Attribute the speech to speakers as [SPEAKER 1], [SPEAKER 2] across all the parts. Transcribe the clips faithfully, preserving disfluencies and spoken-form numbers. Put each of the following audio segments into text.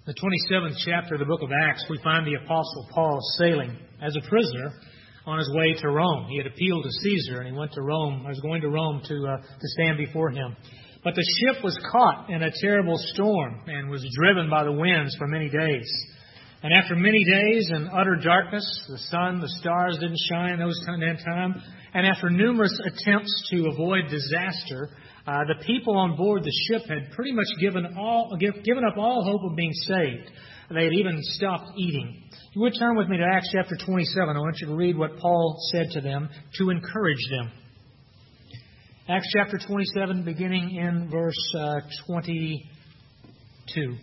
[SPEAKER 1] the twenty-seventh chapter of the book of Acts, we find the Apostle Paul sailing as a prisoner on his way to Rome. He had appealed to Caesar, and he went to Rome, or was going to Rome to uh, to stand before him. But the ship was caught in a terrible storm and was driven by the winds for many days. And after many days in utter darkness, the sun, the stars didn't shine those that time, and after numerous attempts to avoid disaster, Uh, the people on board the ship had pretty much given all give, given up all hope of being saved. They had even stopped eating. If you would turn with me to Acts chapter twenty-seven. I want you to read what Paul said to them to encourage them. Acts chapter twenty-seven, beginning in verse uh, twenty-two.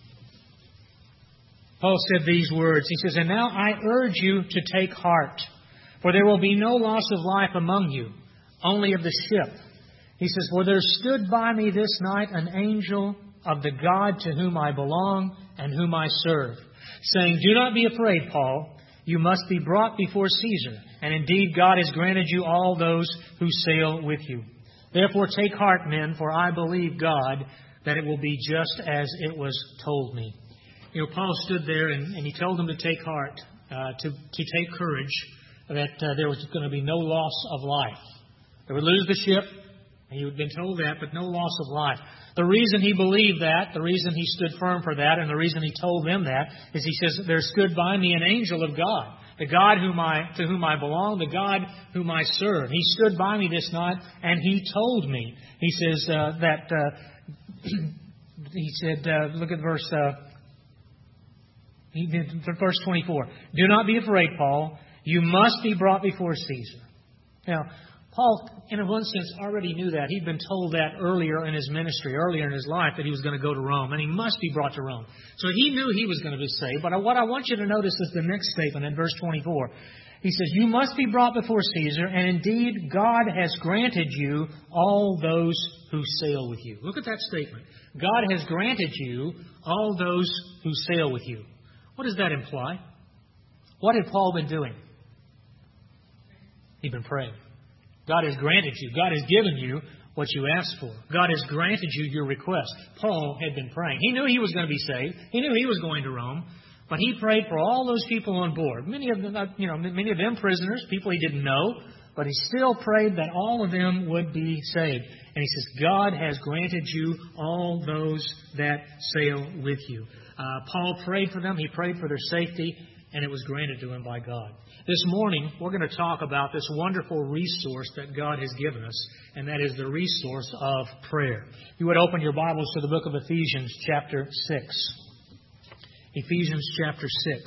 [SPEAKER 1] Paul said these words. He says, "And now I urge you to take heart, for there will be no loss of life among you, only of the ship." He says, "For there stood by me this night an angel of the God to whom I belong and whom I serve, saying, 'Do not be afraid, Paul. You must be brought before Caesar. And indeed God has granted you all those who sail with you. Therefore take heart, men, for I believe God that it will be just as it was told me.'" You know, Paul stood there and, and he told them to take heart, uh, to, to take courage, that uh, there was going to be no loss of life. They would lose the ship. He had been told that, but no loss of life. The reason he believed that, the reason he stood firm for that, and the reason he told them that, is he says, "There stood by me an angel of God, the God whom I, to whom I belong, the God whom I serve. He stood by me this night, and he told me." He says uh, that, uh, he said, uh, look at verse, uh, he did, verse twenty-four. "Do not be afraid, Paul. You must be brought before Caesar." Now, Paul, in one sense, already knew that. He'd been told that earlier in his ministry, earlier in his life, that he was going to go to Rome, and he must be brought to Rome. So he knew he was going to be saved. But what I want you to notice is the next statement in verse twenty-four. He says, "You must be brought before Caesar, and indeed God has granted you all those who sail with you." Look at that statement. God has granted you all those who sail with you. What does that imply? What had Paul been doing? He'd been praying. God has granted you. God has given you what you asked for. God has granted you your request. Paul had been praying. He knew he was going to be saved. He knew he was going to Rome. But he prayed for all those people on board. Many of them, you know, many of them prisoners, people he didn't know. But he still prayed that all of them would be saved. And he says, God has granted you all those that sail with you. Uh, Paul prayed for them. He prayed for their safety. And it was granted to him by God. This morning, we're going to talk about this wonderful resource that God has given us, and that is the resource of prayer. You would open your Bibles to the book of Ephesians chapter six. Ephesians chapter six.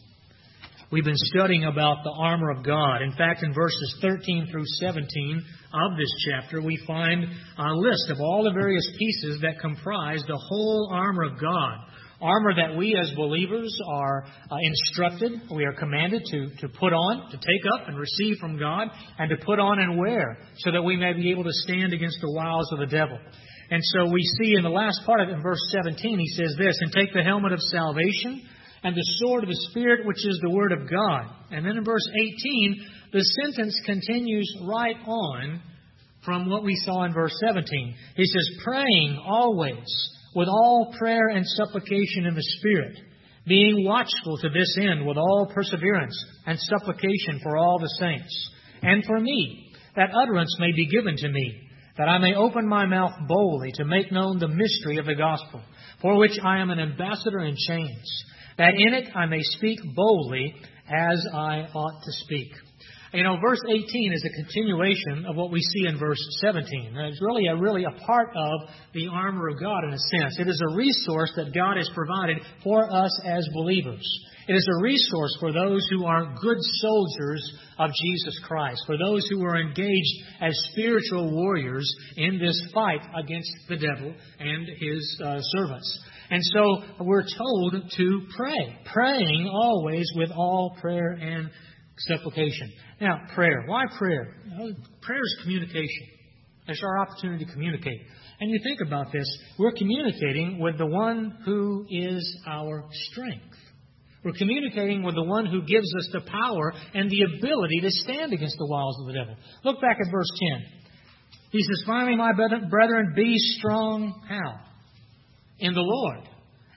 [SPEAKER 1] We've been studying about the armor of God. In fact, in verses thirteen through seventeen of this chapter, we find a list of all the various pieces that comprise the whole armor of God. Armor that we as believers are uh, instructed, we are commanded to, to put on, to take up and receive from God, and to put on and wear, so that we may be able to stand against the wiles of the devil. And so we see in the last part of it, in verse seventeen, he says this, "And take the helmet of salvation and the sword of the Spirit, which is the Word of God." And then in verse eighteen, the sentence continues right on from what we saw in verse seventeen. He says, "Praying always with all prayer and supplication in the Spirit, being watchful to this end with all perseverance and supplication for all the saints, and for me, that utterance may be given to me, that I may open my mouth boldly to make known the mystery of the gospel, for which I am an ambassador in chains, that in it I may speak boldly as I ought to speak." You know, verse eighteen is a continuation of what we see in verse seventeen. And it's really a, really a part of the armor of God in a sense. It is a resource that God has provided for us as believers. It is a resource for those who are good soldiers of Jesus Christ, for those who are engaged as spiritual warriors in this fight against the devil and his uh, servants. And so we're told to pray, praying always with all prayer and supplication. Now, prayer. Why prayer? Well, prayer is communication. It's our opportunity to communicate. And you think about this, we're communicating with the one who is our strength. We're communicating with the one who gives us the power and the ability to stand against the wiles of the devil. Look back at verse ten. He says, "Finally, my brethren, be strong." How? In the Lord.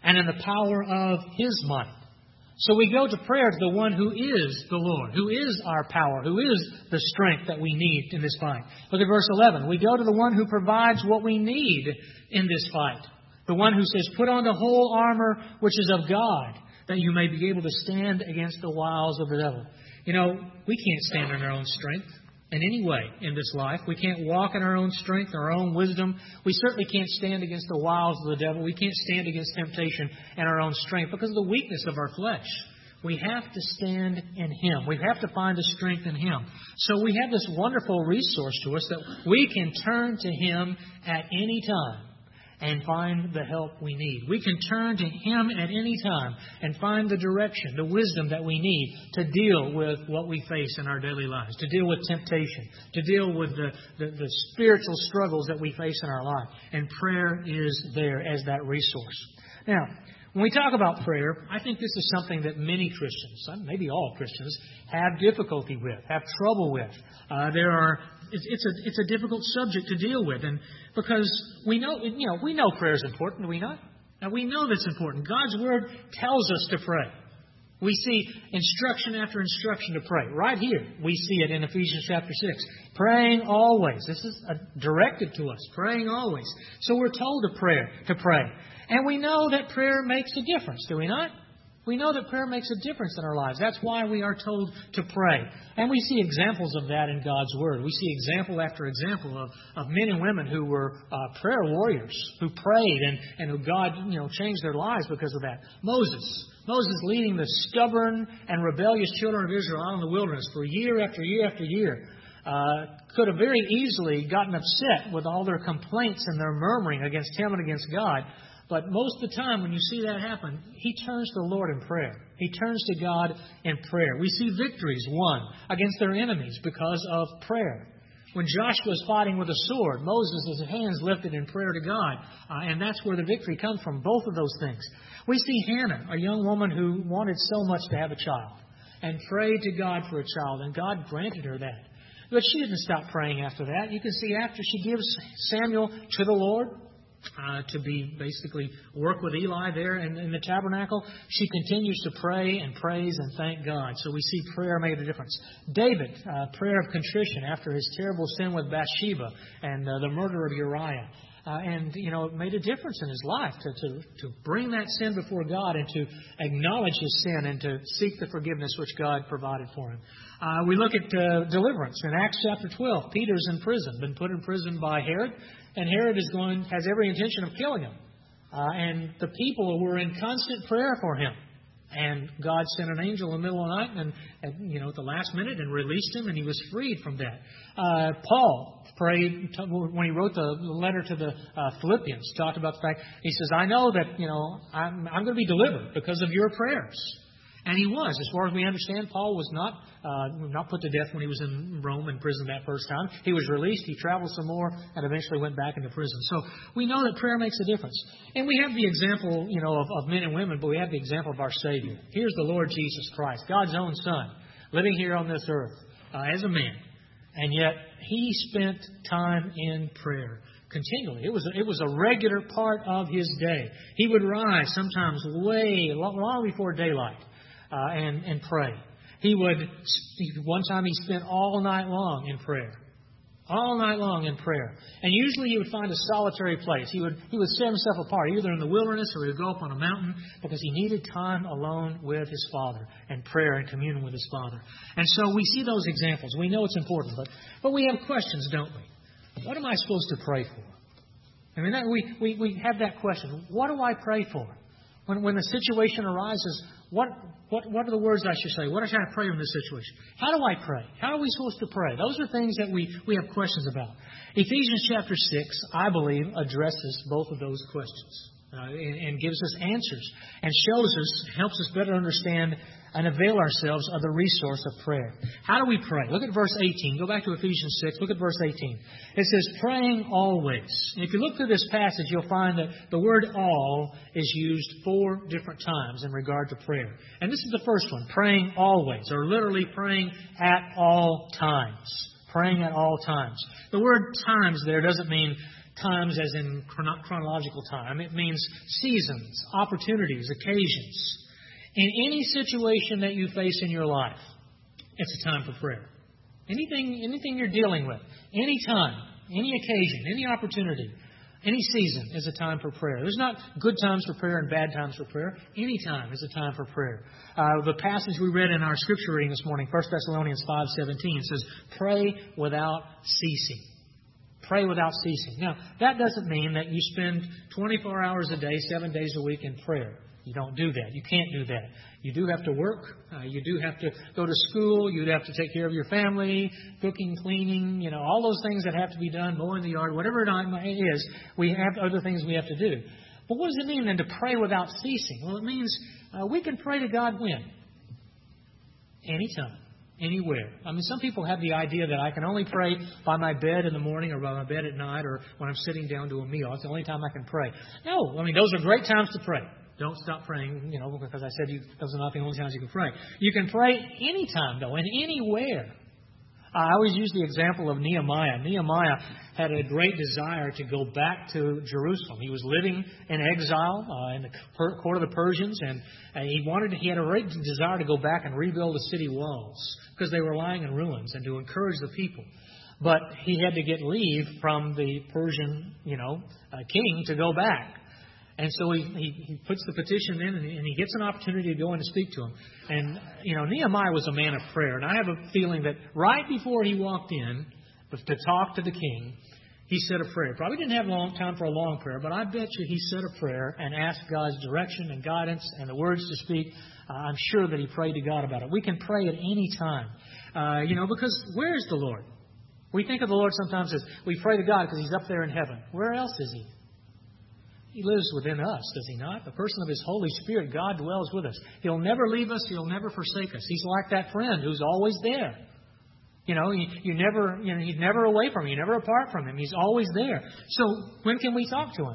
[SPEAKER 1] and in the power of His might. So we go to prayer to the one who is the Lord, who is our power, who is the strength that we need in this fight. Look at verse eleven. We go to the one who provides what we need in this fight. The one who says, put on the whole armor which is of God, that you may be able to stand against the wiles of the devil. You know, we can't stand in our own strength in any way in this life. We can't walk in our own strength, our own wisdom. We certainly can't stand against the wiles of the devil. We can't stand against temptation in our own strength because of the weakness of our flesh. We have to stand in Him. We have to find the strength in Him. So we have this wonderful resource to us that we can turn to Him at any time and find the help we need. We can turn to Him at any time and find the direction, the wisdom that we need to deal with what we face in our daily lives, to deal with temptation, to deal with the, the, the spiritual struggles that we face in our life. And prayer is there as that resource. Now, when we talk about prayer, I think this is something that many Christians, maybe all Christians, have difficulty with, have trouble with. Uh, there are, it's, it's a it's a difficult subject to deal with, and because we know, you know, we know prayer is important, do we not? Now we know that's important. God's Word tells us to pray. We see instruction after instruction to pray. Right here, we see it in Ephesians chapter six. Praying always. This is directed to us. Praying always. So we're told to pray, to pray. And we know that prayer makes a difference, do we not? We know that prayer makes a difference in our lives. That's why we are told to pray. And we see examples of that in God's Word. We see example after example of, of men and women who were uh, prayer warriors, who prayed and, and who God, you know, changed their lives because of that. Moses. Moses leading the stubborn and rebellious children of Israel out in the wilderness for year after year after year. Uh, could have very easily gotten upset with all their complaints and their murmuring against him and against God. But most of the time when you see that happen, he turns to the Lord in prayer. He turns to God in prayer. We see victories won against their enemies because of prayer. When Joshua was fighting with a sword, Moses has his hands lifted in prayer to God. Uh, and that's where the victory comes from, both of those things. We see Hannah, a young woman who wanted so much to have a child, and prayed to God for a child, and God granted her that. But she didn't stop praying after that. You can see after she gives Samuel to the Lord, Uh, to be basically work with Eli there in, in the tabernacle, she continues to pray and praise and thank God. So we see prayer made a difference. David, uh, prayer of contrition after his terrible sin with Bathsheba and uh, the murder of Uriah. Uh, and, you know, it made a difference in his life to, to, to bring that sin before God and to acknowledge his sin and to seek the forgiveness which God provided for him. Uh, we look at uh, deliverance in Acts chapter twelve. Peter's in prison, been put in prison by Herod, and Herod is going has every intention of killing him. Uh, and the people were in constant prayer for him. And God sent an angel in the middle of the night and, and you know, at the last minute and released him, and he was freed from that. Uh, Paul prayed when he wrote the letter to the uh, Philippians, talked about the fact, he says, I know that, you know, I'm, I'm going to be delivered because of your prayers. And he was. As far as we understand, Paul was not uh, not put to death when he was in Rome in prison that first time. He was released. He traveled some more and eventually went back into prison. So we know that prayer makes a difference. And we have the example, you know, of, of men and women, but we have the example of our Savior. Here's the Lord Jesus Christ, God's own Son, living here on this earth uh, as a man. And yet he spent time in prayer continually. It was a, it was a regular part of his day. He would rise sometimes way long, long before daylight. Uh, and, and pray. He would, one time he spent all night long in prayer. All night long in prayer. And usually he would find a solitary place. He would, he would set himself apart, either in the wilderness or he would go up on a mountain because he needed time alone with his Father and prayer and communion with his Father. And so we see those examples. We know it's important, but, but we have questions, don't we? What am I supposed to pray for? I mean, that, we, we, we have that question. What do I pray for? When, when the situation arises, what, what, what are the words I should say? What should I pray in this situation? How do I pray? How are we supposed to pray? Those are things that we, we have questions about. Ephesians chapter six, I believe, addresses both of those questions uh, and, and gives us answers and shows us, helps us better understand and avail ourselves of the resource of prayer. How do we pray? Look at verse eighteen. Go back to Ephesians six. Look at verse eighteen. It says, praying always. And if you look through this passage, you'll find that the word all is used four different times in regard to prayer. And this is the first one, praying always, or literally praying at all times. Praying at all times. The word times there doesn't mean times as in chrono- chronological time. It means seasons, opportunities, occasions. In any situation that you face in your life, it's a time for prayer. Anything, anything you're dealing with, any time, any occasion, any opportunity, any season is a time for prayer. There's not good times for prayer and bad times for prayer. Any time is a time for prayer. Uh, the passage we read in our scripture reading this morning, First Thessalonians five seventeen, says, pray without ceasing. Pray without ceasing. Now, that doesn't mean that you spend twenty-four hours a day, seven days a week in prayer. You don't do that. You can't do that. You do have to work. Uh, you do have to go to school. You have to take care of your family, cooking, cleaning, you know, all those things that have to be done, mowing the yard, whatever it is. We have other things we have to do. But what does it mean then to pray without ceasing? Well, it means uh, we can pray to God when? Anytime. Anywhere. I mean, some people have the idea that I can only pray by my bed in the morning or by my bed at night or when I'm sitting down to a meal. It's the only time I can pray. No, I mean, those are great times to pray. Don't stop praying, you know, because I said you, those are not the only times you can pray. You can pray anytime, though, and anywhere. I always use the example of Nehemiah. Nehemiah had a great desire to go back to Jerusalem. He was living in exile uh, in the court of the Persians, and, and he wanted, he had a great desire to go back and rebuild the city walls because they were lying in ruins, and to encourage the people. But he had to get leave from the Persian, you know, uh, king to go back. And so he, he, he puts the petition in, and he, and he gets an opportunity to go in and speak to him. And, you know, Nehemiah was a man of prayer. And I have a feeling that right before he walked in to talk to the king, he said a prayer. Probably didn't have long time for a long prayer, but I bet you he said a prayer and asked God's direction and guidance and the words to speak. Uh, I'm sure that he prayed to God about it. We can pray at any time, uh, you know, because where is the Lord? We think of the Lord sometimes as we pray to God because He's up there in heaven. Where else is He? He lives within us, does He not? The person of His Holy Spirit, God dwells with us. He'll never leave us. He'll never forsake us. He's like that friend who's always there. You know, you, you never, you know, He's never away from you. You're never apart from Him. He's always there. So when can we talk to Him?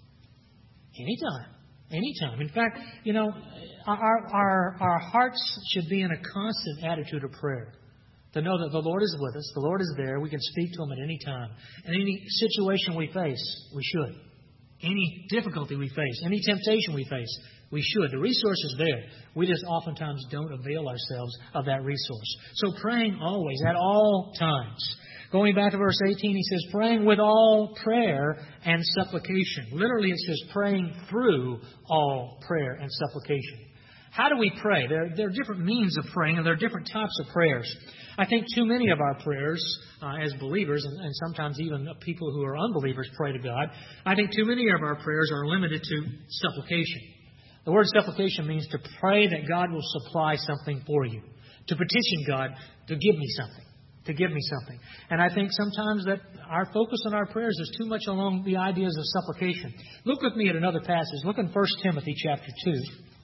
[SPEAKER 1] Anytime. Anytime. In fact, you know, our, our, our hearts should be in a constant attitude of prayer. To know that the Lord is with us. The Lord is there. We can speak to Him at any time. In any situation we face, we should. Any difficulty we face, any temptation we face, we should. The resource is there. We just oftentimes don't avail ourselves of that resource. So praying always, at all times. Going back to verse eighteen, he says, praying with all prayer and supplication. Literally it says praying through all prayer and supplication. How do we pray? There, there are different means of praying, and there are different types of prayers. I think too many of our prayers uh, as believers, and, and sometimes even people who are unbelievers pray to God, I think too many of our prayers are limited to supplication. The word supplication means to pray that God will supply something for you, to petition God to give me something, to give me something. And I think sometimes that our focus on our prayers is too much along the ideas of supplication. Look with me at another passage. Look in First Timothy chapter two.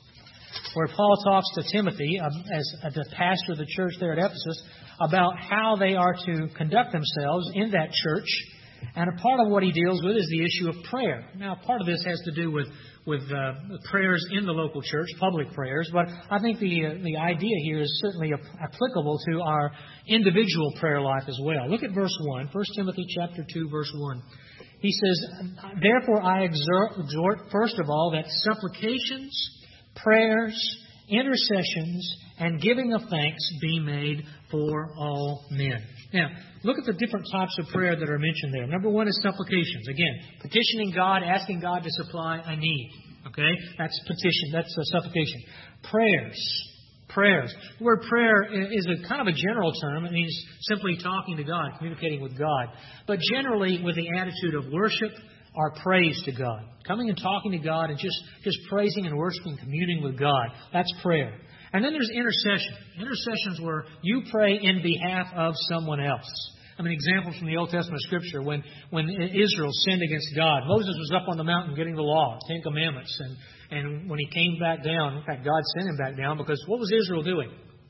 [SPEAKER 1] Where Paul talks to Timothy, um, as the pastor of the church there at Ephesus, about how they are to conduct themselves in that church. And a part of what he deals with is the issue of prayer. Now, part of this has to do with, with uh, prayers in the local church, public prayers. But I think the, uh, the idea here is certainly applicable to our individual prayer life as well. Look at verse one, First Timothy chapter two, verse one. He says, therefore I exhort, exhort first of all, that supplications, prayers, intercessions, and giving of thanks be made for all men. Now, look at the different types of prayer that are mentioned there. Number one is supplications. Again, petitioning God, asking God to supply a need. Okay? That's petition. That's a supplication. Prayers. Prayers. The word prayer is a kind of a general term. It means simply talking to God, communicating with God. But generally with the attitude of worship, our praise to God. Coming and talking to God and just, just praising and worshiping, communing with God. That's prayer. And then there's intercession. Intercessions where you pray in behalf of someone else. I mean, examples from the Old Testament Scripture when, when Israel sinned against God. Moses was up on the mountain getting the law, Ten Commandments. And, and when he came back down, in fact, God sent him back down because what was Israel doing?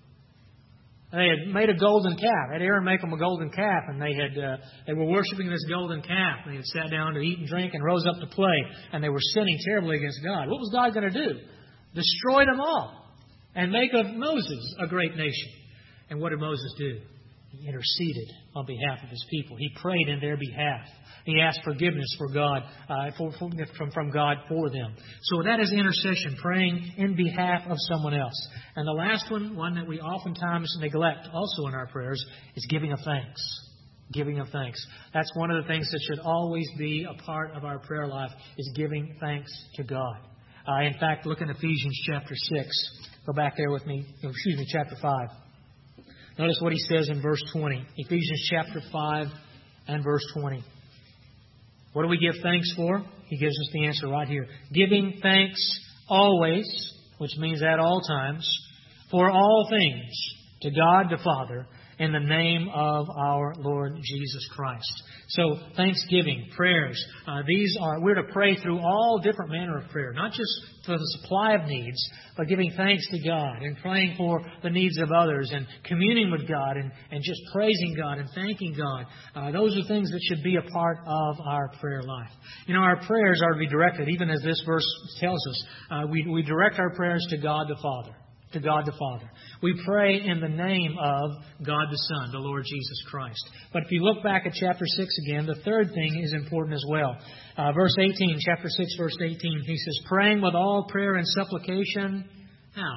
[SPEAKER 1] They had made a golden calf. They had Aaron make them a golden calf, and they had uh, they were worshiping this golden calf. They had sat down to eat and drink and rose up to play, and they were sinning terribly against God. What was God going to do? Destroy them all and make of Moses a great nation. And what did Moses do? He interceded on behalf of His people. He prayed in their behalf. He asked forgiveness for God, uh, for, for, from, from God for them. So that is intercession, praying in behalf of someone else. And the last one, one that we oftentimes neglect also in our prayers, is giving of thanks. Giving of thanks. That's one of the things that should always be a part of our prayer life, is giving thanks to God. Uh, in fact, look in Ephesians chapter six. Go back there with me. Excuse me, chapter five. Notice what he says in verse twenty. Ephesians chapter five and verse twenty. What do we give thanks for? He gives us the answer right here. Giving thanks always, which means at all times, for all things to God the Father, in the name of our Lord Jesus Christ. So, thanksgiving, prayers, uh, these are, we're to pray through all different manner of prayer, not just for the supply of needs, but giving thanks to God and praying for the needs of others and communing with God and, and just praising God and thanking God. Uh, those are things that should be a part of our prayer life. You know, our prayers are to be directed, even as this verse tells us, uh, we, we direct our prayers to God the Father. To God the Father. We pray in the name of God the Son, the Lord Jesus Christ. But if you look back at chapter six again, the third thing is important as well. Uh, verse eighteen, chapter six, verse eighteen, he says, praying with all prayer and supplication. How?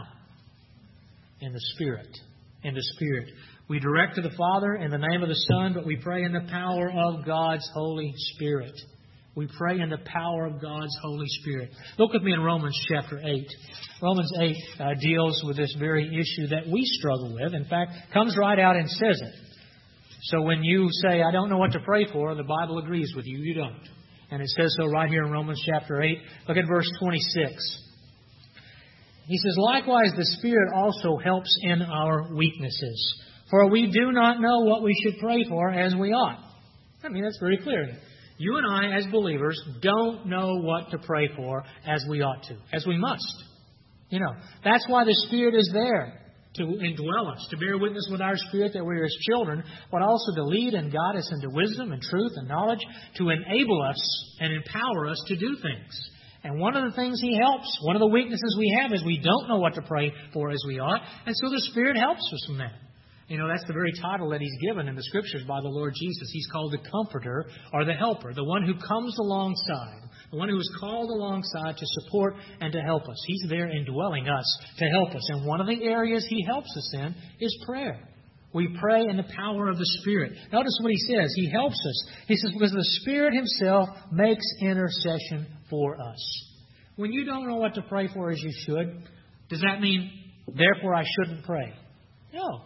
[SPEAKER 1] In the Spirit. In the Spirit. We direct to the Father in the name of the Son, but we pray in the power of God's Holy Spirit. We pray in the power of God's Holy Spirit. Look with me in Romans chapter eight. Romans eight uh, deals with this very issue that we struggle with. In fact, comes right out and says it. So when you say, I don't know what to pray for, the Bible agrees with you. You don't. And it says so right here in Romans chapter eight. Look at verse twenty-six. He says, likewise the Spirit also helps in our weaknesses. For we do not know what we should pray for as we ought. I mean, that's very clear. You and I, as believers, don't know what to pray for as we ought to, as we must. You know, that's why the Spirit is there, to indwell us, to bear witness with our spirit that we are His children, but also to lead and guide us into wisdom and truth and knowledge, to enable us and empower us to do things. And one of the things He helps, one of the weaknesses we have is we don't know what to pray for as we ought, and so the Spirit helps us from that. You know, that's the very title that He's given in the Scriptures by the Lord Jesus. He's called the Comforter or the Helper, the one who comes alongside, the one who is called alongside to support and to help us. He's there indwelling us to help us. And one of the areas He helps us in is prayer. We pray in the power of the Spirit. Notice what He says. He helps us. He says, because the Spirit Himself makes intercession for us. When you don't know what to pray for as you should, does that mean, therefore, I shouldn't pray? No.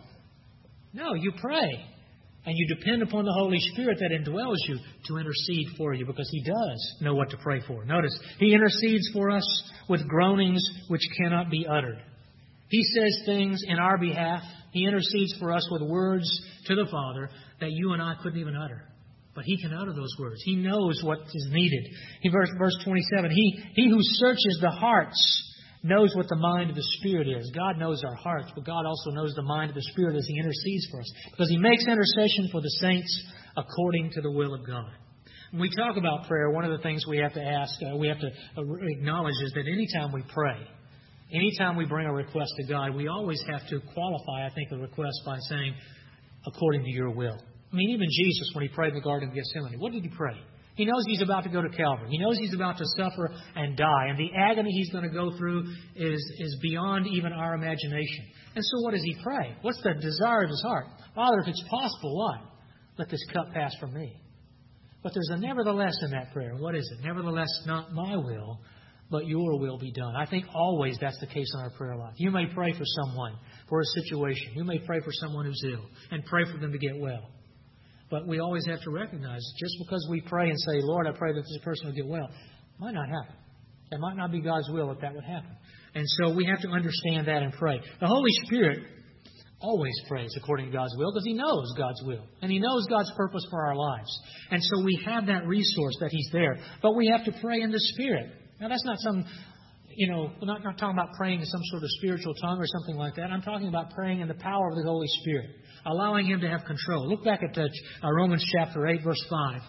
[SPEAKER 1] No, you pray. And you depend upon the Holy Spirit that indwells you to intercede for you, because He does know what to pray for. Notice, He intercedes for us with groanings which cannot be uttered. He says things in our behalf. He intercedes for us with words to the Father that you and I couldn't even utter. But He can utter those words. He knows what is needed. He, verse, verse twenty-seven, he, he who searches the hearts knows what the mind of the Spirit is. God knows our hearts, but God also knows the mind of the Spirit as He intercedes for us, because He makes intercession for the saints according to the will of God. When we talk about prayer, one of the things we have to ask, uh, we have to acknowledge is that anytime we pray, anytime we bring a request to God, we always have to qualify, I think, the request by saying, according to your will. I mean, even Jesus, when He prayed in the Garden of Gethsemane, what did He pray? He knows He's about to go to Calvary. He knows He's about to suffer and die. And the agony He's going to go through is, is beyond even our imagination. And so what does He pray? What's the desire of His heart? Father, if it's possible, what? Let this cup pass from me. But there's a nevertheless in that prayer. What is it? Nevertheless, not my will, but your will be done. I think always that's the case in our prayer life. You may pray for someone, for a situation. You may pray for someone who's ill and pray for them to get well. But we always have to recognize, just because we pray and say, Lord, I pray that this person will get well, it might not happen. It might not be God's will that that would happen. And so we have to understand that and pray. The Holy Spirit always prays according to God's will, because He knows God's will. And He knows God's purpose for our lives. And so we have that resource that He's there. But we have to pray in the Spirit. Now, that's not some, you know, we're not, not talking about praying in some sort of spiritual tongue or something like that. I'm talking about praying in the power of the Holy Spirit, allowing Him to have control. Look back at uh, Romans chapter eight, verse five.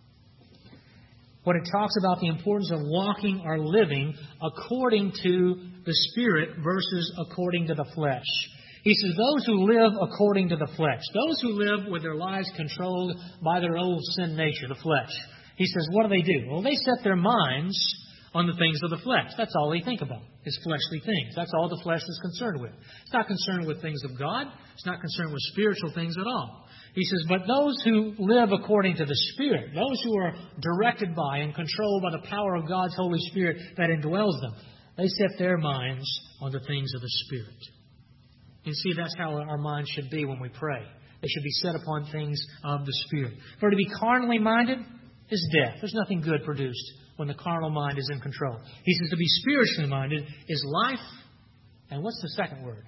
[SPEAKER 1] When it talks about the importance of walking or living according to the Spirit versus according to the flesh. He says, those who live according to the flesh, those who live with their lives controlled by their old sin nature, the flesh. He says, what do they do? Well, they set their minds on the things of the flesh. That's all they think about, is fleshly things. That's all the flesh is concerned with. It's not concerned with things of God. It's not concerned with spiritual things at all. He says, but those who live according to the Spirit, those who are directed by and controlled by the power of God's Holy Spirit that indwells them, they set their minds on the things of the Spirit. You see, that's how our minds should be when we pray. They should be set upon things of the Spirit. For to be carnally minded is death. There's nothing good produced when the carnal mind is in control. He says to be spiritually minded is life. And what's the second word?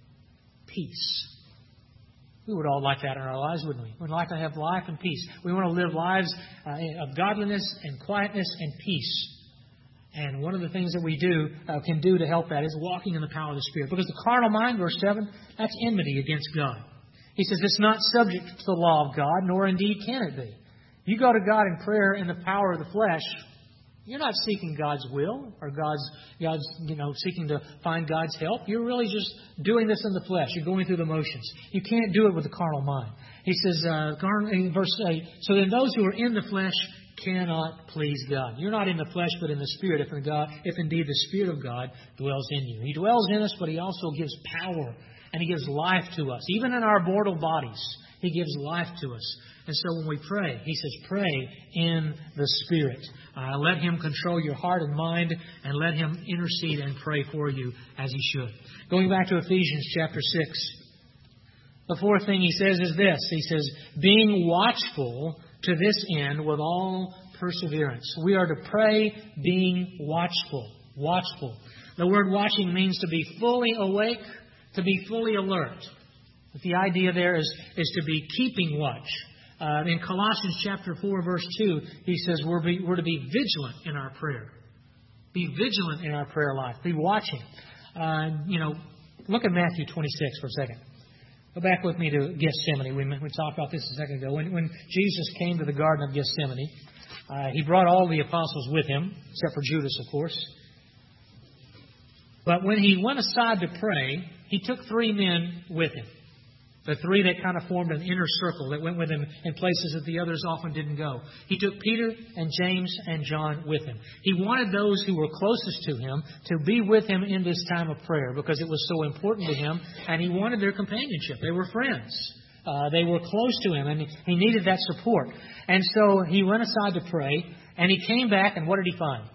[SPEAKER 1] Peace. We would all like that in our lives, wouldn't we? We'd like to have life and peace. We want to live lives uh, of godliness and quietness and peace. And one of the things that we do uh, can do to help that is walking in the power of the Spirit. Because the carnal mind, verse seven, that's enmity against God. He says it's not subject to the law of God, nor indeed can it be. You go to God in prayer in the power of the flesh, you're not seeking God's will or God's, God's, you know, seeking to find God's help. You're really just doing this in the flesh. You're going through the motions. You can't do it with the carnal mind. He says, uh, in verse eight, so then those who are in the flesh cannot please God. You're not in the flesh, but in the Spirit, if, in God, if indeed the Spirit of God dwells in you. He dwells in us, but He also gives power and He gives life to us. Even in our mortal bodies, He gives life to us. And so when we pray, He says, pray in the Spirit. Uh, let Him control your heart and mind, and let Him intercede and pray for you as He should. Going back to Ephesians chapter six, the fourth thing he says is this. He says, being watchful to this end with all perseverance. We are to pray being watchful. Watchful. The word watching means to be fully awake, to be fully alert. But the idea there is, is to be keeping watch. Uh, in Colossians chapter four, verse two, he says we're, be, we're to be vigilant in our prayer. Be vigilant in our prayer life. Be watching. Uh, you know, look at Matthew twenty-six for a second. Go back with me to Gethsemane. We, we talked about this a second ago. When, when Jesus came to the Garden of Gethsemane, uh, He brought all the apostles with Him, except for Judas, of course. But when He went aside to pray, He took three men with Him. The three that kind of formed an inner circle that went with Him in places that the others often didn't go. He took Peter and James and John with Him. He wanted those who were closest to Him to be with Him in this time of prayer because it was so important to Him, and He wanted their companionship. They were friends. Uh, they were close to Him, and He needed that support. And so He went aside to pray, and He came back, and what did He find?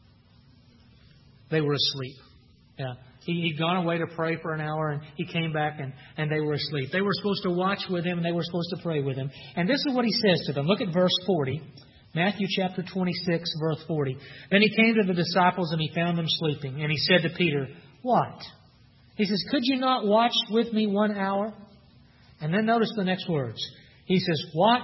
[SPEAKER 1] They were asleep. Yeah. He, he'd gone away to pray for an hour, and He came back, and, and they were asleep. They were supposed to watch with Him, and they were supposed to pray with Him. And this is what He says to them. Look at verse forty. Matthew chapter twenty-six, verse forty. Then He came to the disciples, and He found them sleeping. And He said to Peter, what? He says, could you not watch with me one hour? And then notice the next words. He says, watch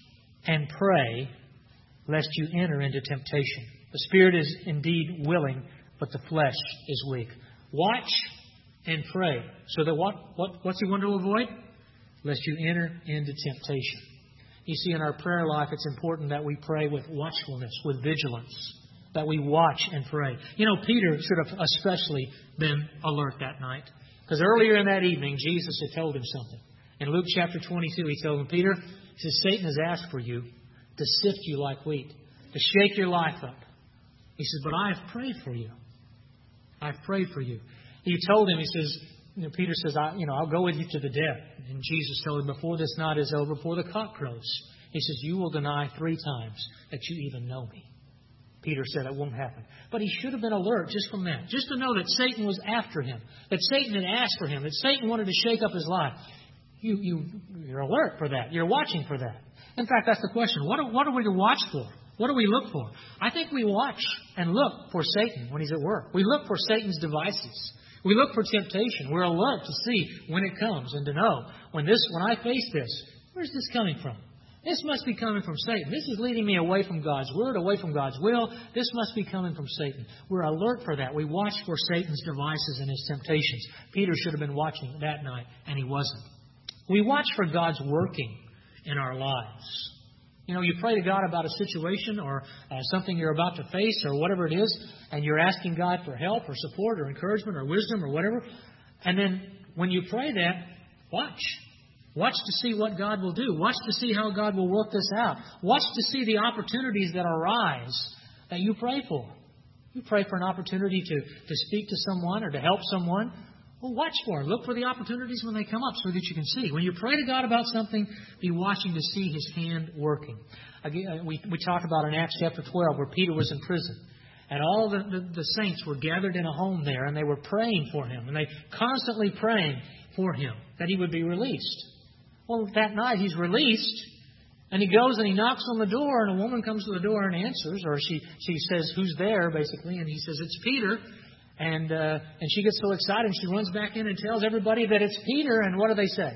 [SPEAKER 1] and pray, lest you enter into temptation. The spirit is indeed willing, but the flesh is weak. Watch and pray. So that what, what what's He want to avoid? Lest you enter into temptation. You see, in our prayer life, it's important that we pray with watchfulness, with vigilance, that we watch and pray. You know, Peter should have especially been alert that night. Because earlier in that evening, Jesus had told him something. In Luke chapter twenty-two, He told him, Peter, He says, Satan has asked for you to sift you like wheat, to shake your life up. He says, but I have prayed for you. I've prayed for you. He told him, he says, you know, Peter says, I, you know, I'll go with you to the death. And Jesus told him, before this night is over, before the cock crows, He says, you will deny three times that you even know me. Peter said it won't happen. But he should have been alert just from that. Just to know that Satan was after him. That Satan had asked for him. That Satan wanted to shake up his life. You, you, you're alert for that. You're watching for that. In fact, that's the question. What are, what are we to watch for? What do we look for? I think we watch and look for Satan when he's at work. We look for Satan's devices. We look for temptation. We're alert to see when it comes and to know when this, when I face this, where's this coming from? This must be coming from Satan. This is leading me away from God's Word, away from God's will. This must be coming from Satan. We're alert for that. We watch for Satan's devices and his temptations. Peter should have been watching that night, and he wasn't. We watch for God's working in our lives. You know, you pray to God about a situation or uh, something you're about to face or whatever it is, and you're asking God for help or support or encouragement or wisdom or whatever. And then when you pray that, watch. Watch to see what God will do. Watch to see how God will work this out. Watch to see the opportunities that arise that you pray for. You pray for an opportunity to, to speak to someone or to help someone. Well, watch for it. Look for the opportunities when they come up so that you can see. When you pray to God about something, be watching to see His hand working. Again, we, we talk about in Acts chapter twelve where Peter was in prison. And all the, the, the saints were gathered in a home there, and they were praying for him. And they constantly praying for him that he would be released. Well, that night he's released, and he goes and he knocks on the door, and a woman comes to the door and answers, or she, she says, "Who's there?" basically, and he says, "It's Peter." And uh, and she gets so excited, and she runs back in and tells everybody that it's Peter, and what do they say?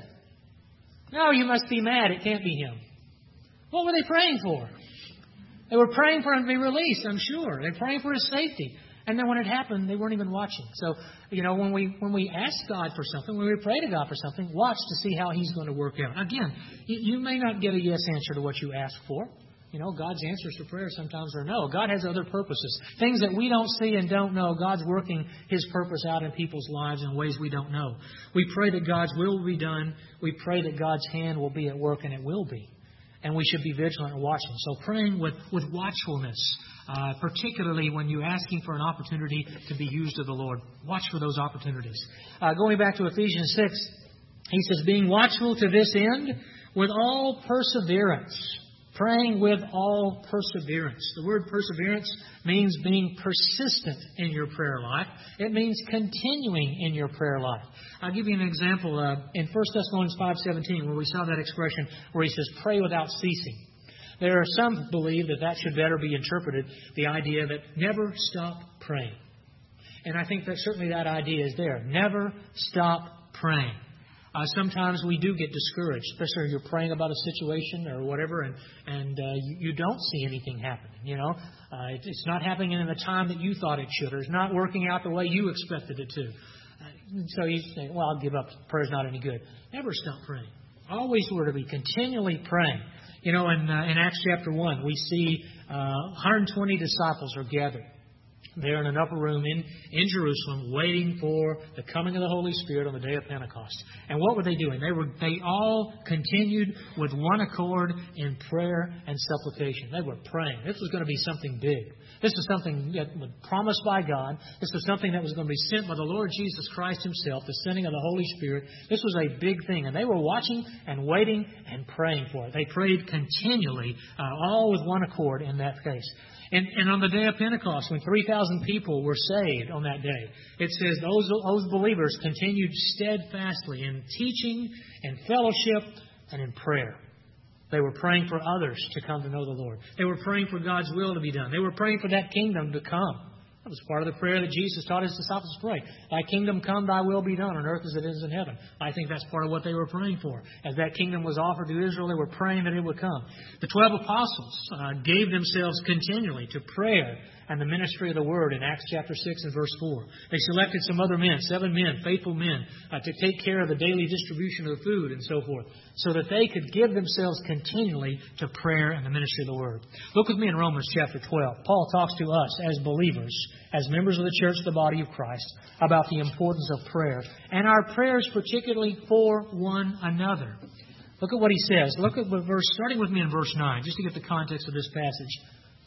[SPEAKER 1] "No, you must be mad. It can't be him." What were they praying for? They were praying for him to be released, I'm sure. They were praying for his safety. And then when it happened, they weren't even watching. So, you know, when we when we ask God for something, when we pray to God for something, watch to see how He's going to work out. Again, you, you may not get a yes answer to what you ask for. You know, God's answers to prayer sometimes are no. God has other purposes. Things that we don't see and don't know, God's working His purpose out in people's lives in ways we don't know. We pray that God's will will be done. We pray that God's hand will be at work, and it will be. And we should be vigilant and watching. So praying with, with watchfulness, uh, particularly when you're asking for an opportunity to be used of the Lord. Watch for those opportunities. Uh, going back to Ephesians six, he says, "Being watchful to this end with all perseverance." Praying with all perseverance. The word perseverance means being persistent in your prayer life. It means continuing in your prayer life. I'll give you an example uh, in First Thessalonians five seventeen, where we saw that expression where he says, "Pray without ceasing." There are some who believe that that should better be interpreted, the idea that never stop praying. And I think that certainly that idea is there. Never stop praying. Uh, sometimes we do get discouraged, especially if you're praying about a situation or whatever, and and uh, you, you don't see anything happening. You know, uh, it, it's not happening in the time that you thought it should, or it's not working out the way you expected it to. Uh, so you say, "Well, I'll give up. Prayer's not any good." Never stop praying. Always we're to be continually praying. You know, in uh, in Acts chapter one, we see uh, one hundred twenty disciples are gathered there in an upper room in, in Jerusalem, waiting for the coming of the Holy Spirit on the day of Pentecost. And what were they doing? They were they all continued with one accord in prayer and supplication. They were praying. This was going to be something big. This was something that was promised by God. This was something that was going to be sent by the Lord Jesus Christ Himself, the sending of the Holy Spirit. This was a big thing. And they were watching and waiting and praying for it. They prayed continually, uh, all with one accord in that case. And, and on the day of Pentecost, when three thousand people were saved on that day, it says those, those believers continued steadfastly in teaching and fellowship and in prayer. They were praying for others to come to know the Lord. They were praying for God's will to be done. They were praying for that kingdom to come. That was part of the prayer that Jesus taught His disciples to pray. "Thy kingdom come, Thy will be done on earth as it is in heaven." I think that's part of what they were praying for. As that kingdom was offered to Israel, they were praying that it would come. The twelve apostles uh, gave themselves continually to prayer and the ministry of the Word in Acts chapter six and verse four. They selected some other men, seven men, faithful men, uh, to take care of the daily distribution of the food and so forth, so that they could give themselves continually to prayer and the ministry of the Word. Look with me in Romans chapter twelve. Paul talks to us as believers, as members of the church, the body of Christ, about the importance of prayer, and our prayers particularly for one another. Look at what he says. Look at verse, starting with me in verse nine, just to get the context of this passage.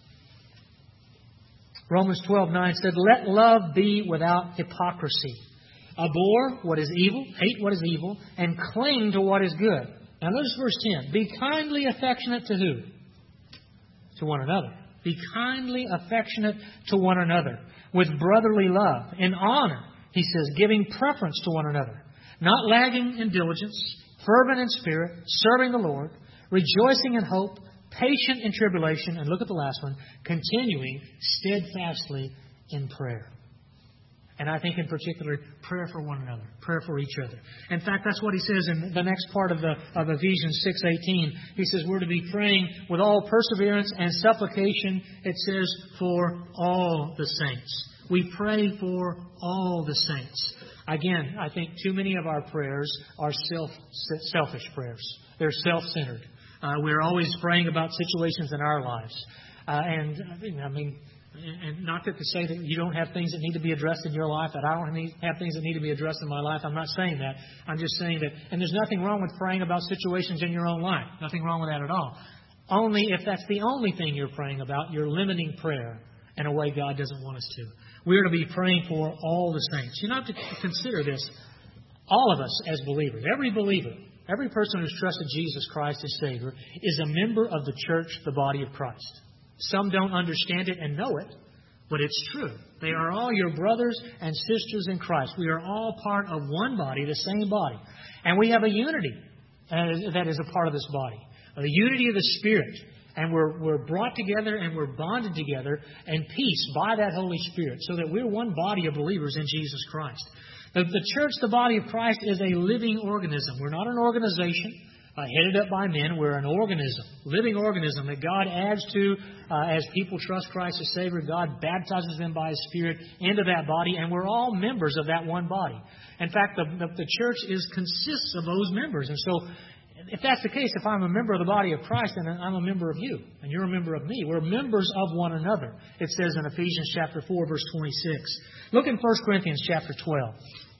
[SPEAKER 1] Romans twelve nine said, "Let love be without hypocrisy. Abhor what is evil, hate what is evil, and cling to what is good." Now notice verse ten. "Be kindly affectionate to who? To one another. Be kindly affectionate to one another with brotherly love, in honor," he says, "giving preference to one another, not lagging in diligence, fervent in spirit, serving the Lord, rejoicing in hope, patient in tribulation," and look at the last one, "continuing steadfastly in prayer." And I think in particular, prayer for one another, prayer for each other. In fact, that's what he says in the next part of the of Ephesians six eighteen. He says we're to be praying with all perseverance and supplication, it says, for all the saints. We pray for all the saints. Again, I think too many of our prayers are self selfish prayers. They're self-centered. Uh, we're always praying about situations in our lives. Uh, and, I mean, And not that to say that you don't have things that need to be addressed in your life, that I don't have things that need to be addressed in my life. I'm not saying that. I'm just saying that, and there's nothing wrong with praying about situations in your own life. Nothing wrong with that at all. Only if that's the only thing you're praying about, you're limiting prayer in a way God doesn't want us to. We're to be praying for all the saints. You have to consider this. All of us as believers, every believer, every person who's trusted Jesus Christ as Savior is a member of the church, the body of Christ. Some don't understand it and know it, but it's true. They are all your brothers and sisters in Christ. We are all part of one body, the same body. And we have a unity that is a part of this body. The unity of the Spirit. And we're, we're brought together and we're bonded together in peace by that Holy Spirit so that we're one body of believers in Jesus Christ. The, the church, the body of Christ, is a living organism. We're not an organization uh, headed up by men. We're an organism, living organism that God adds to uh, as people trust Christ as Savior. God baptizes them by His Spirit into that body, and we're all members of that one body. In fact, the, the, the church is consists of those members. And so if that's the case, if I'm a member of the body of Christ, then I'm a member of you, and you're a member of me. We're members of one another. It says in Ephesians chapter four, verse twenty-six. Look in First Corinthians chapter twelve.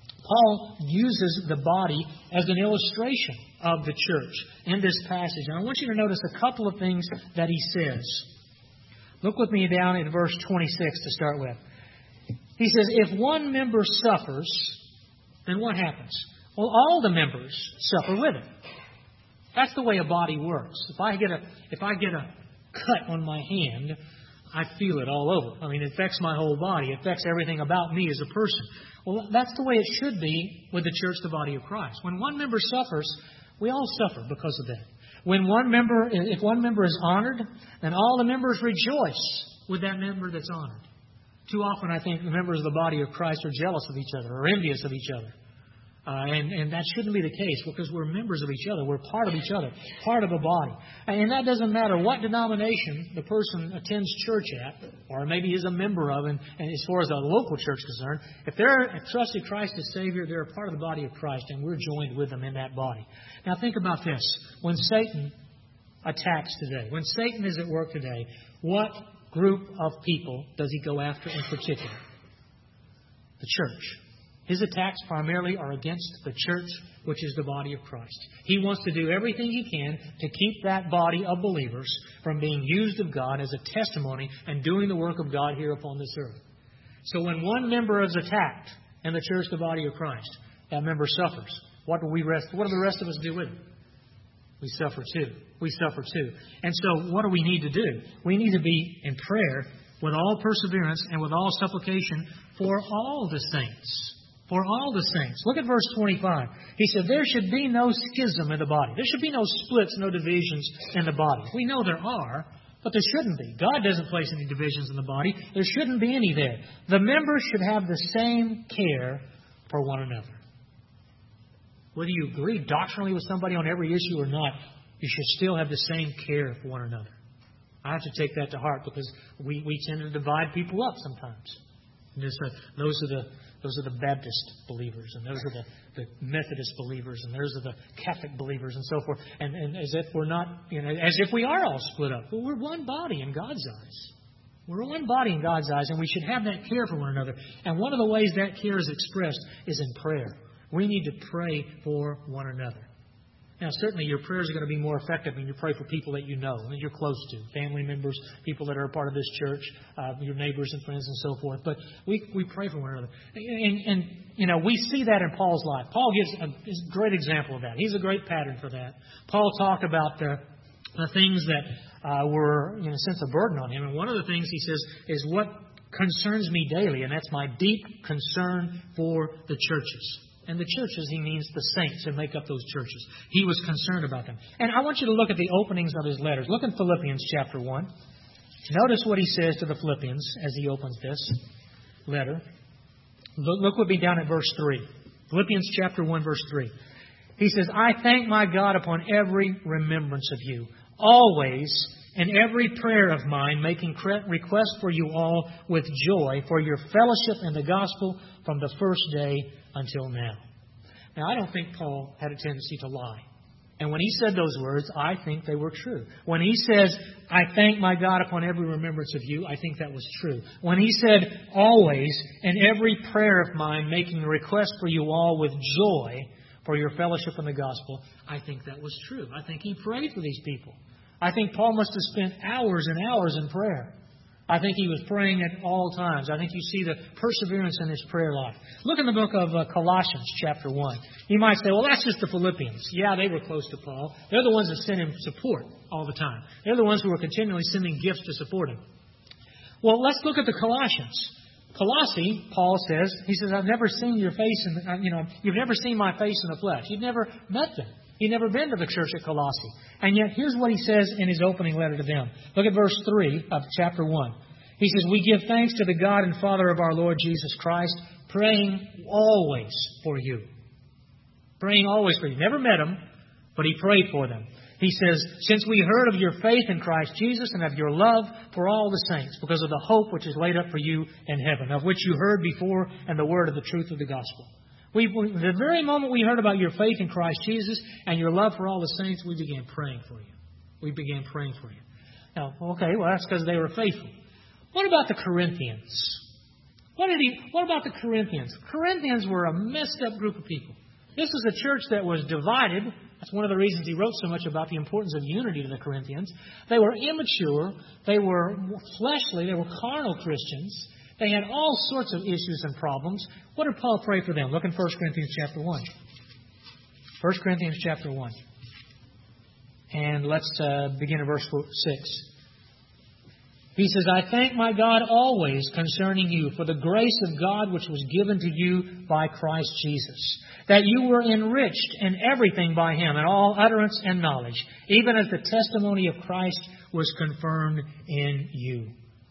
[SPEAKER 1] Paul uses the body as an illustration of the church in this passage. And I want you to notice a couple of things that he says. Look with me down in verse twenty-six to start with. He says, if one member suffers, then what happens? Well, all the members suffer with it. That's the way a body works. If I get a if I get a cut on my hand, I feel it all over. I mean, it affects my whole body. It affects everything about me as a person. Well, that's the way it should be with the church, the body of Christ. When one member suffers, we all suffer because of that. When one member, if one member is honored, then all the members rejoice with that member that's honored. Too often, I think the members of the body of Christ are jealous of each other or envious of each other. Uh, and, and that shouldn't be the case because we're members of each other. We're part of each other, part of a body. And that doesn't matter what denomination the person attends church at or maybe is a member of, and, and as far as a local church is concerned, if they're trusted Christ as Savior, they're a part of the body of Christ, and we're joined with them in that body. Now think about this. When Satan attacks today, when Satan is at work today, what group of people does he go after in particular? The church. His attacks primarily are against the church, which is the body of Christ. He wants to do everything he can to keep that body of believers from being used of God as a testimony and doing the work of God here upon this earth. So when one member is attacked in the church, the body of Christ, that member suffers. What do we rest? What do the rest of us do with it? We suffer too. We suffer too. And so what do we need to do? We need to be in prayer with all perseverance and with all supplication for all the saints. For all the saints. Look at verse twenty-five. He said, there should be no schism in the body. There should be no splits, no divisions in the body. We know there are, but there shouldn't be. God doesn't place any divisions in the body. There shouldn't be any there. The members should have the same care for one another. Whether you agree doctrinally with somebody on every issue or not, you should still have the same care for one another. I have to take that to heart because we, we tend to divide people up sometimes. And this, uh, those are the Those are the Baptist believers, and those are the, the Methodist believers, and those are the Catholic believers, and so forth. And, and as if we're not, you know, as if we are all split up. Well, we're one body in God's eyes. We're one body in God's eyes, and we should have that care for one another. And one of the ways that care is expressed is in prayer. We need to pray for one another. Now, certainly your prayers are going to be more effective when you pray for people that you know, that you're close to, family members, people that are a part of this church, uh, your neighbors and friends and so forth. But we, we pray for one another. And, and, you know, we see that in Paul's life. Paul gives a, is a great example of that. He's a great pattern for that. Paul talked about the, the things that uh, were, in a sense, a burden on him. And one of the things he says is what concerns me daily, and that's my deep concern for the churches. And the churches, he means the saints who make up those churches. He was concerned about them. And I want you to look at the openings of his letters. Look in Philippians chapter one. Notice what he says to the Philippians as he opens this letter. Look, look with me down at verse three. Philippians chapter one, verse three. He says, I thank my God upon every remembrance of you, always in every prayer of mine, making request for you all with joy for your fellowship in the gospel from the first day until now. Now, I don't think Paul had a tendency to lie And when he said those words, I think they were true. When he says, I thank my God upon every remembrance of you, I think that was true. When he said, always, in every prayer of mine, making a request for you all with joy for your fellowship in the gospel, I think that was true. I think he prayed for these people. I think Paul must have spent hours and hours in prayer. I think he was praying at all times. I think you see the perseverance in his prayer life. Look in the book of uh, Colossians chapter one. You might say, well, that's just the Philippians. Yeah, they were close to Paul. They're the ones that sent him support all the time. They're the ones who were continually sending gifts to support him. Well, let's look at the Colossians. Colossae, Paul says, he says, I've never seen your face, in the, you know, you've never seen my face in the flesh. You've never met them. He'd never been to the church at Colossae. And yet, here's what he says in his opening letter to them. Look at verse three of chapter one. He says, we give thanks to the God and Father of our Lord Jesus Christ, praying always for you. Praying always for you. Never met them, but he prayed for them. He says, since we heard of your faith in Christ Jesus and of your love for all the saints, because of the hope which is laid up for you in heaven, of which you heard before and the word of the truth of the gospel. We, the very moment we heard about your faith in Christ Jesus and your love for all the saints, we began praying for you. We began praying for you. Now, okay, well, that's because they were faithful. What about the Corinthians? What did he? What about the Corinthians? Corinthians were a messed up group of people. This was a church that was divided. That's one of the reasons he wrote so much about the importance of unity to the Corinthians. They were immature. They were fleshly. They were carnal Christians. They had all sorts of issues and problems. What did Paul pray for them? Look in First Corinthians chapter one. First Corinthians chapter one. And let's uh, begin at verse six. He says, I thank my God always concerning you for the grace of God which was given to you by Christ Jesus, that you were enriched in everything by Him, in all utterance and knowledge, even as the testimony of Christ was confirmed in you.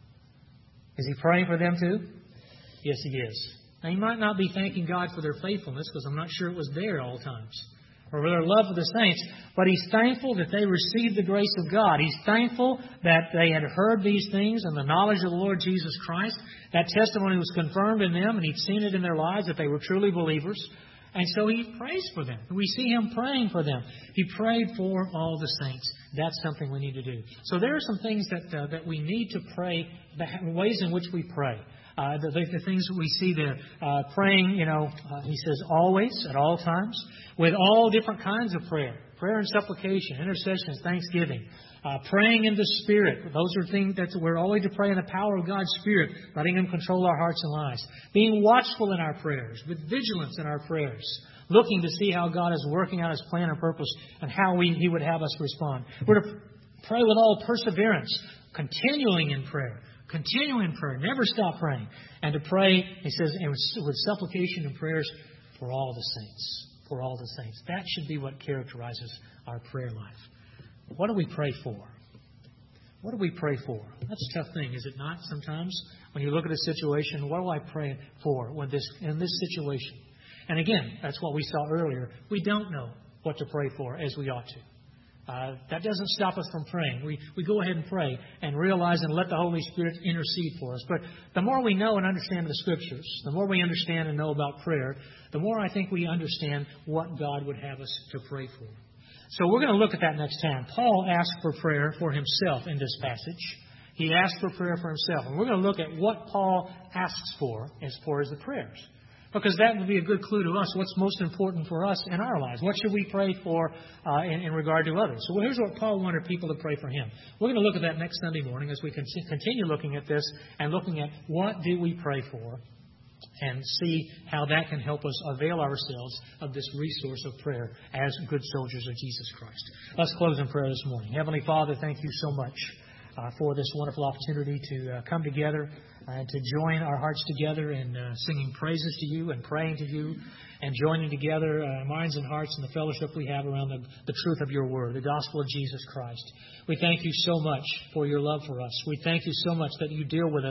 [SPEAKER 1] Is he praying for them too? Yes, he is. Now, he might not be thanking God for their faithfulness, because I'm not sure it was there at all times, or for their love for the saints, but he's thankful that they received the grace of God. He's thankful that they had heard these things and the knowledge of the Lord Jesus Christ. That testimony was confirmed in them, and he'd seen it in their lives, that they were truly believers. And so he prays for them. We see him praying for them. He prayed for all the saints. That's something we need to do. So there are some things that uh, that we need to pray, the ways in which we pray. Uh, the, the things that we see there, uh, praying, you know, uh, he says always, at all times, with all different kinds of prayer. Prayer and supplication, intercession, thanksgiving. Uh, praying in the Spirit. Those are things that we're always to pray in the power of God's Spirit, letting Him control our hearts and lives. Being watchful in our prayers, with vigilance in our prayers, looking to see how God is working out His plan and purpose and how we, He would have us respond. We're to pray with all perseverance, continuing in prayer. Continue in prayer. Never stop praying. And to pray, he says, with supplication and prayers for all the saints. For all the saints. That should be what characterizes our prayer life. What do we pray for? What do we pray for? That's a tough thing, is it not? Sometimes when you look at a situation, what do I pray for when this, in this situation? And again, that's what we saw earlier. We don't know what to pray for as we ought to. Uh, that doesn't stop us from praying. We we go ahead and pray and realize and let the Holy Spirit intercede for us. But the more we know and understand the Scriptures, the more we understand and know about prayer, the more I think we understand what God would have us to pray for. So we're going to look at that next time. Paul asked for prayer for himself in this passage. He asked for prayer for himself. And we're going to look at what Paul asks for as far as the prayers. Because that would be a good clue to us what's most important for us in our lives. What should we pray for uh, in, in regard to others? So here's what Paul wanted people to pray for him. We're going to look at that next Sunday morning as we continue looking at this and looking at what do we pray for and see how that can help us avail ourselves of this resource of prayer as good soldiers of Jesus Christ. Let's close in prayer this morning. Heavenly Father, thank you so much uh, for this wonderful opportunity to uh, come together and to join our hearts together in uh, singing praises to you and praying to you and joining together uh, minds and hearts in the fellowship we have around the, the truth of your word, the gospel of Jesus Christ. We thank you so much for your love for us. We thank you so much that you deal with us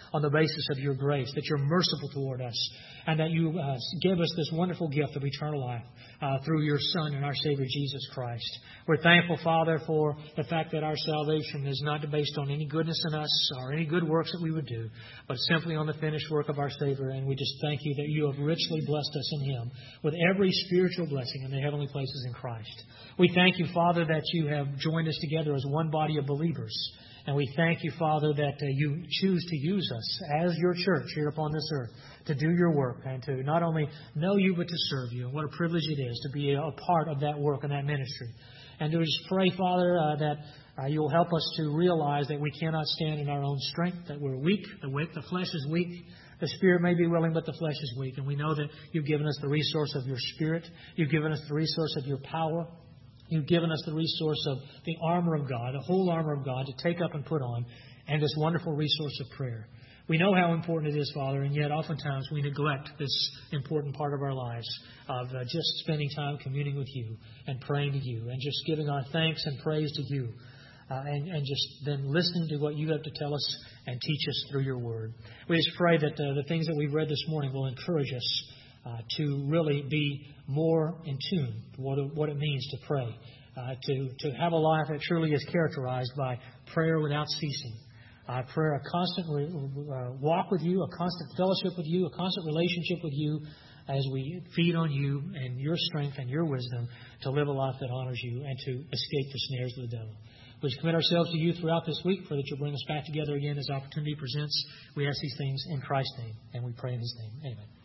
[SPEAKER 1] on the basis of your grace, that you're merciful toward us, and that you uh, give us this wonderful gift of eternal life uh, through your Son and our Savior, Jesus Christ. We're thankful, Father, for the fact that our salvation is not based on any goodness in us or any good works that we would do, but simply on the finished work of our Savior. And we just thank you that you have richly blessed us in Him with every spiritual blessing in the heavenly places in Christ. We thank you, Father, that you have joined us together as one body of believers. And we thank you, Father, that uh, you choose to use us as your church here upon this earth to do your work and to not only know you but to serve you. And what a privilege it is to be a part of that work and that ministry. And to just pray, Father, uh, that uh, you'll help us to realize that we cannot stand in our own strength, that we're weak, the, weak, the flesh is weak. The Spirit may be willing, but the flesh is weak. And we know that you've given us the resource of your Spirit. You've given us the resource of your power. You've given us the resource of the armor of God, the whole armor of God to take up and put on, and this wonderful resource of prayer. We know how important it is, Father, and yet oftentimes we neglect this important part of our lives of uh, just spending time communing with you and praying to you and just giving our thanks and praise to you uh, and, and just then listening to what you have to tell us and teach us through your word. We just pray that uh, the things that we've read this morning will encourage us uh, to really be more in tune with what it, what it means to pray, uh, to, to have a life that truly is characterized by prayer without ceasing. Uh, prayer, a constant re- uh, walk with you, a constant fellowship with you, a constant relationship with you as we feed on you and your strength and your wisdom to live a life that honors you and to escape the snares of the devil. We just commit ourselves to you throughout this week, for that you'll bring us back together again as opportunity presents. We ask these things in Christ's name, and we pray in His name. Amen.